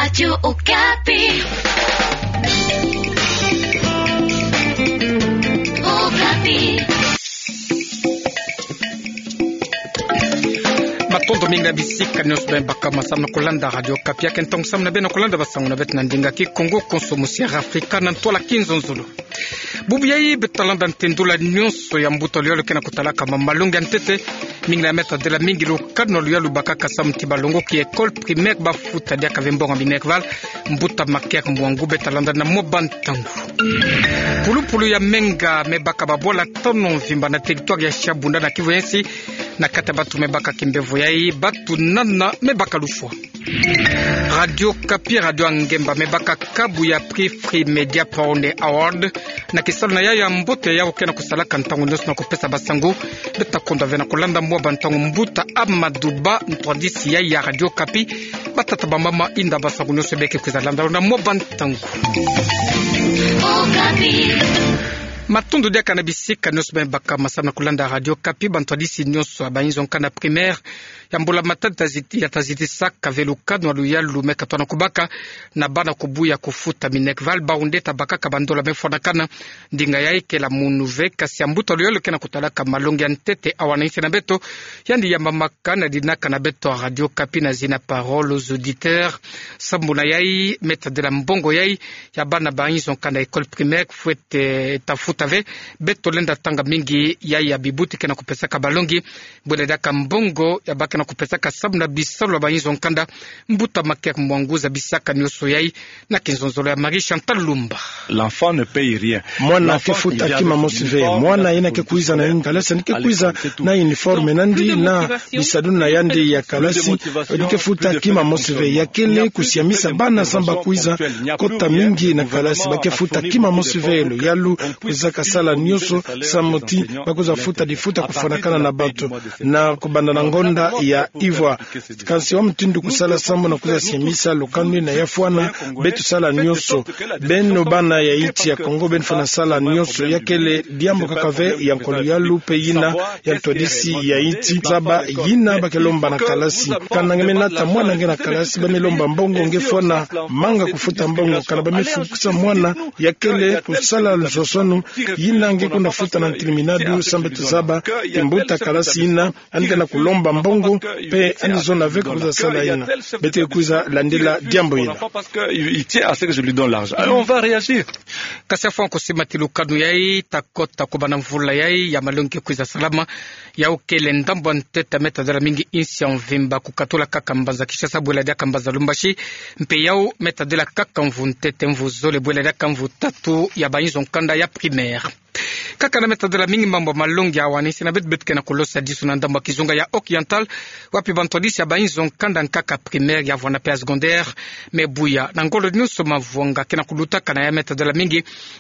Radio Okapi. Okapi. Matondo minga bisika news ben bakama samna kolanda Radio Okapi akentong samna ben kolanda basanguna bet nandinga ki Congo konsomusia Afrika nan tola kinzonzulu. Bubiai betalanda ntendula nyonso ya mbuto lyo kena kutalaka mamalunga ntete minga meta de la mingi lo kadno lyo lubaka kasamti balongo ki école primaire ba futa dia kavembonga binekval mbuta maker mwangu betalanda na mobantangu pulu ya menga mebaka babola tono vimba na territoire ya Shabunda na Kivu yensi na kata batu mebaka kimbevu yai batu nana mebaka lufwa Radio Okapi radio Ngemba mebaka kabu ya prix Free Media Pound Award na kisalo na ya mbote ya okena kusalaka ntango nyoso na kopesa basango betakonda vena kolanda mwa bantango mbuta amaduba ntwadisi ya Radio Okapi batata bamama inda basango nyoso beke kuzalanda na mwa bantango Okapi Matundu dia kanabisika nyonso ben baka masana kulanda Radio Okapi bantwadisi nyonso abayinzo kana primaire yambula matata ziti ya taziti saka velukano aluyalu mekatwana kubaka na bana kubuya kufuta minekval baundeta bakaka bandola mefona kana ndinga yaike la munuve kasi ambuto aluyalu kena kutalaka malongi ya ntete awanaisi na beto yandi ya mamaka na dinaka na beto Radio Okapi na zina parole aux auditeurs sambuna yai meta de la mbongo yai ya bana bayinzo kana école primaire fuete tafutave beto lenda tanga mingi yai ya bibuti kena kupesaka balongi bwele daka mbongo ya baka na kupesaka sabu na bisalo bayinzo nkanda mbuta maker mwanguza bisaka nyoso yai na kinzonzolo ya Marie Chantal Lumba. L'enfant ne paye rien. Mwana kifuta kima mosive mwana ina kekuiza na kalasi nikekuiza na uniforme nandi na bisaduna na yandi ya kalasi nikefuta kima mosive yakele kusiamisa bana samba kuiza kota mingi na kalasi bakefuta kima mosive lo yalu kuzaka sala nyoso samoti bakuza futa difuta kufanakana na bato na kubanda na ngonda ya Ivoire kansi wa mtindu kusala sambo na kuza siamisa lokandi na yafuana betu sala nyoso beno bana ya iti ya Kongo ben fana sala nyoso yakele diambo kakave ya nkolo ya lupe yina ya todisi ya iti zaba yina bakelomba na kalasi kanangemena ta mwana ngena kalasi bamelomba mbongo ngefona manga kufuta mbongo kana bamefukusa mwana yakele kusala lusosonu yina ngekunda futa na terminado sambetu zaba mbuta kalasi yina ande na kulomba mbongo pe anizona avec kuza sala yina bete kuza landela diambo yina parce que il tient à ce que je lui donne l'argent. Alors on va réagir. Kasafon kusimati lukadu yai takota kubana mvula yai ya malongi kuza salama ya ukele ndambo nteta meta dala mingi insi ya mvimba kukatola kaka mbanza kisha sabu ila daka mbaza lumbashi mpe yao meta dala kaka mvu ntete mvu zole bwela daka mvu tatu ya bainzo nkanda ya primaire kaka na meta dala mingi mambo malongi ya wanisi na bet kena kulosa disu na ndambo kizunga ya Occidental wapi bantodisi ya bainzo nkanda nkaka primaire ya vwana pea secondaire mebuya na ngolo nyuso mavonga kena kuluta kana ya meta dala mingi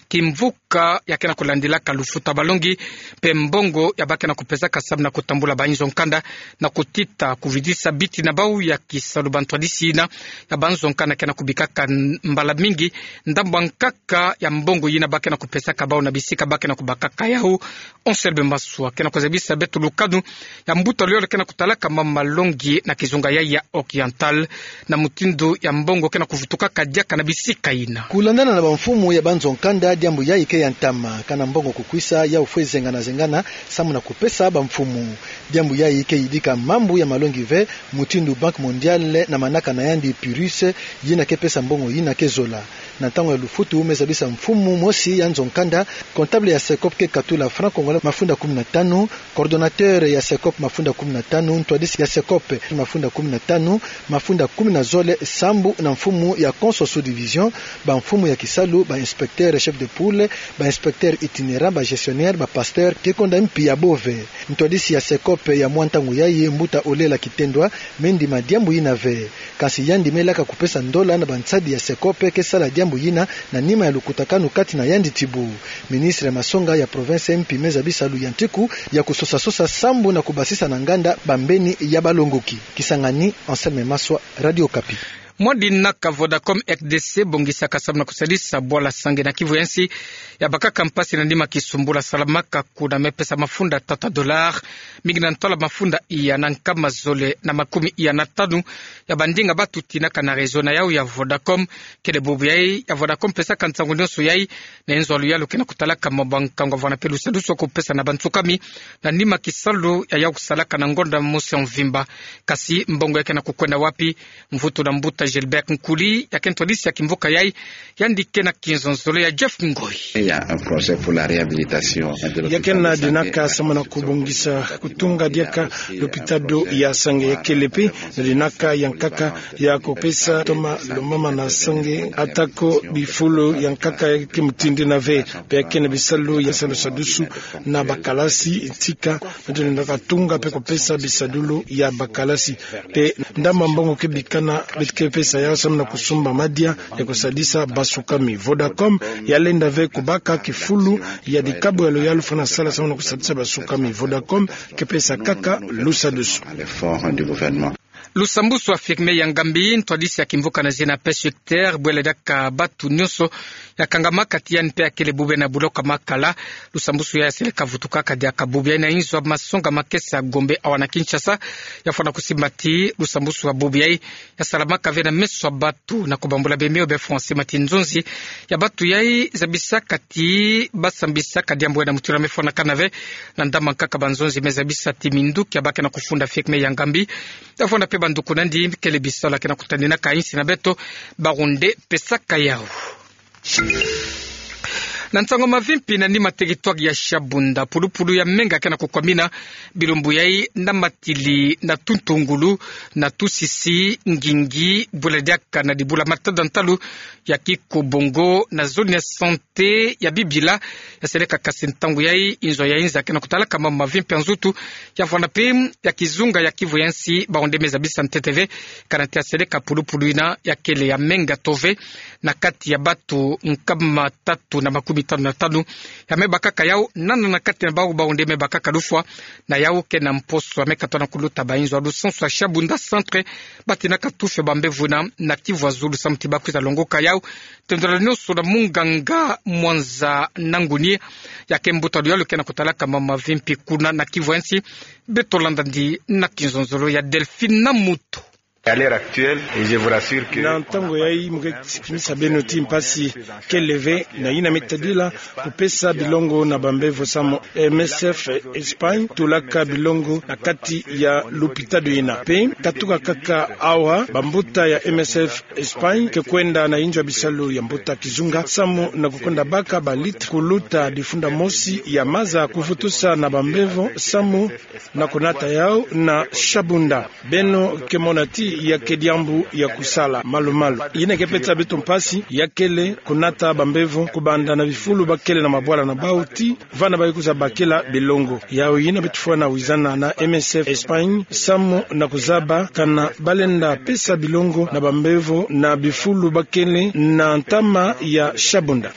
kimvuka ya kena kulandila kalufuta balongi pe mbongo ya bake na kupesa kasabu na kutambula bainzo nkanda na kutita kuvidisa biti na bau ya kisalu bantodisi na ya banzo nkanda kena kubikaka mbala mingi ndambo nkaka ya mbongo yina bake na kupesa kabao na bisika bake na kubakaka yao onselbe masua kena kuzabisa betu lukadu ya mbuto lyo kena kutalaka mama longi na kizunga ya Occidental na mutindo ya mbongo kena kuvutuka kadiaka na bisika ina kulandana na bamfumu ya banzo nkanda diambo ya ike ya ntama kana mbongo kukwisa ya ufwezenga na zengana samu na kupesa bamfumu diambo ya ike idika mambu ya malongi ve mutindo Bank Mondiale na manaka na yandi Purus yina kepesa mbongo yina kezola na tango ya lufutu umezabisa mfumu mosi ya nzonkanda comptable ya Sekop ke katula franc congolais mafunda 15 coordonnateur ya Sekop mafunda 15 ntwadisi ya Sekop mafunda 15 mafunda 10 zole sambu na mfumu ya Konso sous division ba mfumu ya Kisalu ba inspecteur chef de poule ba inspecteur itinérant ba gestionnaire ba pasteur ke konda mpi ya bove ntwadisi ya Sekop ya mwantangu yaye mbuta olela kitendwa mendi madiambu inave kasi yandi melaka kupesa ndola na bansadi ya Sekop ke sala diambu yina na nima ya lukutakanu kati na yandi tibu ministre Masonga ya province MP mezabisa luyantiku ya kusosa sambu na kubasisa na nganda bambeni ya balongoki Kisangani Anselme Maswa Radio Okapi. Mwadi naka Vodacom RDC bongisa kasam na kusadisa bola sange na Kivu yansi ya baka kampasi na ndima kisumbula salamaka kuna mepesa mafunda $3 migina ntola mafunda iya na nkama zole na makumi iya na tanu ya bandinga batu tinaka na rezo na yao ya Vodacom kele bubu yai ya Vodacom pesa kantangu nyoso yai na enzo alu yalo kena kutalaka mabankangwa vana pelu saduso kupesa na bantukami na ndima kisalu ya yao kusalaka na ngonda musi mvimba kasi mbongo yake na kukwenda wapi mvuto na mbuta Gilbert Nkuli ya kentolisi ya kimvuka yai yandike na kinzonzolo ya Jeff Ngoi ya un projet pour la réhabilitation yake na dinaka sama na kubungisa kutunga diaka lopitado ya sange ya kelepe na dinaka yankaka ya kopesa toma lomama na sange atako bifulo yankaka ya kimutindi na ve pe yake na bisalo ya salo sadusu na bakalasi itika na dinaka tunga pe kopesa bisadulo ya bakalasi pe ndama mbongo kebikana bitke pesa ya sama na kusumba madia ya kusadisa basukami Vodacom ya lenda ve kubaka kifulu ya dikabu ya loyalu fana sala sama na kusadisa basukami Vodacom kepesa kaka lusa dusu Lusambusu afirme yangambi ntwadisi ya kimvuka na zina pesukter bwele daka batu nyoso ya kangamaka tiyan pe akele bube na buloka makala Lusambusu ya seleka vutukaka dia kabube na inzo masonga makesa Gombe awana Kinshasa ya fana kusimati Lusambusu wa bube ya salamaka vena meso batu na kubambula bemeo be français matinzonzi ya batu yai zabisaka ti basambisaka diambwe na mutura mefona kanave na ndama kaka banzonzi mezabisa timinduki abake na kufunda fikme yangambi ya fona pe banduku nandi kele bisola kena kutandina kainsi na beto barunde pesaka yao na ntango mavimpi na nima territoire ya Shabunda pulupulu ya menga kana kukwamina bilumbu yai na matili na tuntungulu na tusisi ngingi bulediaka na dibula matadantalu ya kikobongo na zone ya sante ya bibila ya seleka kasentangu yai inzo ya inza kana kutala kama mavimpi nzutu ya vanape ya kizunga ya Kivu yansi baondemeza bisa mteteve kana tia seleka pulupulu ina ya kele ya menga tove na kati ya batu nkama 355 ya mebakaka yao nana na kati na bao baonde mebakaka lufwa na yao ke na mposo ya mekatona kuluta bainzo adu sensu ya Shabunda centre batina katufe bambevuna na Kivu Azulu samtiba kuza longoka yao tendora nyoso na munganga mwanza nanguni ya kembuta yalo ke na kutalaka mama vimpi kuna na Kivu yansi betolanda ndi na kinzonzolo ya Delphine na Muto à l'heure actuelle, et je vous rassure que na ntango yai mukimisa benoti mpasi keleve na ina metadila kupesa bilongo na bambevo samo MSF Espagne tulaka bilongo na kati ya lupitado ina pe katuka kaka awa bambuta ya MSF Espagne ke kwenda na injo bisalo ya mbuta kizunga samo na kukonda baka balit kuluta difunda mosi ya maza kufutusa na bambevo samo na konata yao na Shabunda beno kemonati ya kediambu ya kusala malumalu ine kepeta beto mpasi ya kele kunata bambevo kubanda na vifulu bakele na mabwala na bauti vana bayikuza bakela bilongo yao ina betufua na wizana na MSF Espagne samo na kuzaba kana balenda pesa bilongo na bambevo na bifulu bakele na ntama ya Shabunda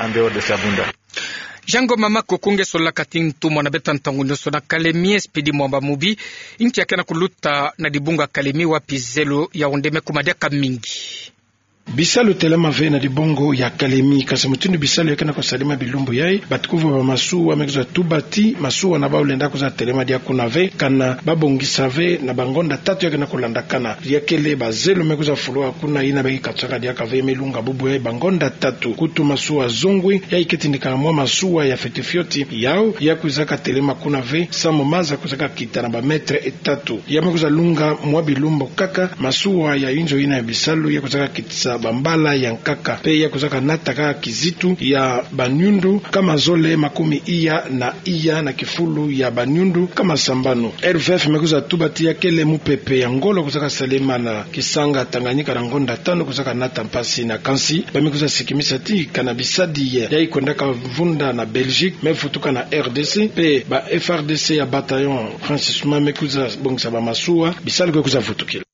Jango mama kokunge sola kating tumo na betan tangundo so na Kalemi espidi mwamba mubi inchi yake na kuluta na dibunga Kalemi wapizelo ya ondeme kumadia kamingi bisalo telema ve na dibongo ya Kalemi kasamutundu bisalo yake na kusalima bilumbu yai batikuvu ba masuwa mekiza tubati masuwa na baulenda kuza telema dia kuna ve kana babongisa ve na bangonda tatu yake na kulanda kana yakele bazelo mekuza fulwa kuna ina baki katsaka dia kave melunga bubu yai bangonda tatu kutu masuwa zongwe yai ketindika mwa masuwa ya fetifioti yao ya kuzaka telema kuna ve samo maza kuzaka kita na ba metre etatu ya mekuza lunga mwa bilumbu kaka masuwa ya injo ina ya bisalo ya kuzaka kitsa bambala ya nkaka pe ya kuzaka nataka kizitu ya banyundu kama zole makumi iya na kifulu ya banyundu kama sambano RVF mekuza tubati ya kele mupepe ya ngolo kuzaka salema na kisanga Tanganyika na ngonda tano kuzaka nata mpasi na kansi bamekuza sikimisa ti kana bisadi ya ikondaka vunda na Belgique mefutuka na RDC pe ba FRDC ya bataillon Francis mekuza bongisa ba masuwa bisali kuza futukila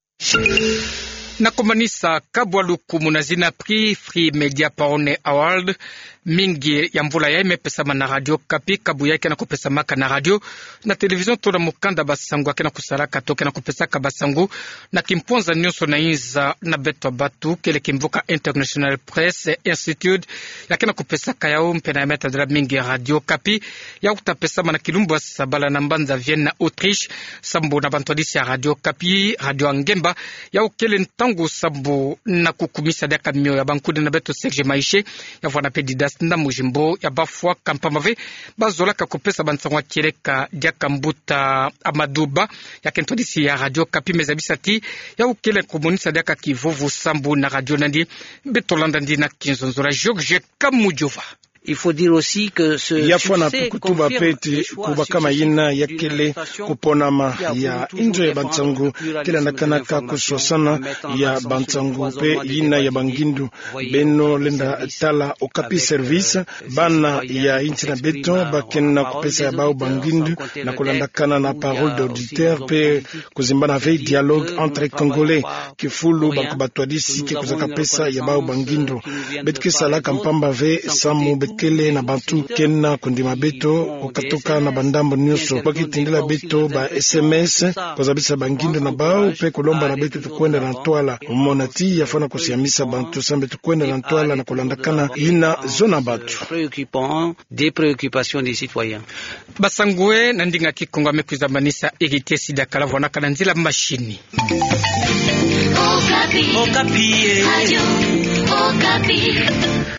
na kumanisa kabwaluku munazina Prix Free Media Parone Award mingi ya mvula ya imepesama na radio Kapi kabuya yake na kupesa maka na radio na televizion tola mukanda basangu yake na kusaraka toke na kupesa kabasangu na kimponza nyonso na inza na beto batu kele kimvuka International Press Institute yake na kupesa kayao mpena meta dra mingi ya radio Kapi ya utapesa na kilumbu sabala na mbanza Vienne na Autriche sambo na bantodisi ya radio Kapi radio Angemba ya ukele ntangu sambo na kukumisa daka mio ya bankude na beto Serge Maishe ya vwana pedidas na mujimbo ya bafwa kampamave bazola kakopesa bansangwa kireka diaka mbuta amaduba ya kentodisi ya radio Kapi mezabisati ya ukele komunisa diaka kivovu sambu na radio nandi betolanda ndi na kinzonzora George Kamujova. Il faut dire aussi que ce yafona kutuba peti kuba kama yina yakele kuponama ya injo ya bantangu kila nakanaka kusosana ya bantangu pe yina ya bangindu beno lenda tala Okapi service bana ya inchi na beto bakena kupesa ya bao bangindu na kulandakana na parole d'auditeur pe kuzimbana ve dialogue entre congolais kifulu bakubatwadisi ke kuzaka pesa ya bao bangindu betke sala kampamba ve samu kele na bantu kena kundima beto okatoka na bandambo nyuso bakitindela beto ba SMS kozabisa bangindo na bao pe kolomba na beto tukwenda na twala monati yafana kusiamisa bantu sambe tukwenda na twala na kulandakana ina zona batu des préoccupations des citoyens basangwe na ndinga kikongo amekuza manisa irite sida kala vona kana nzila mashini Okapi.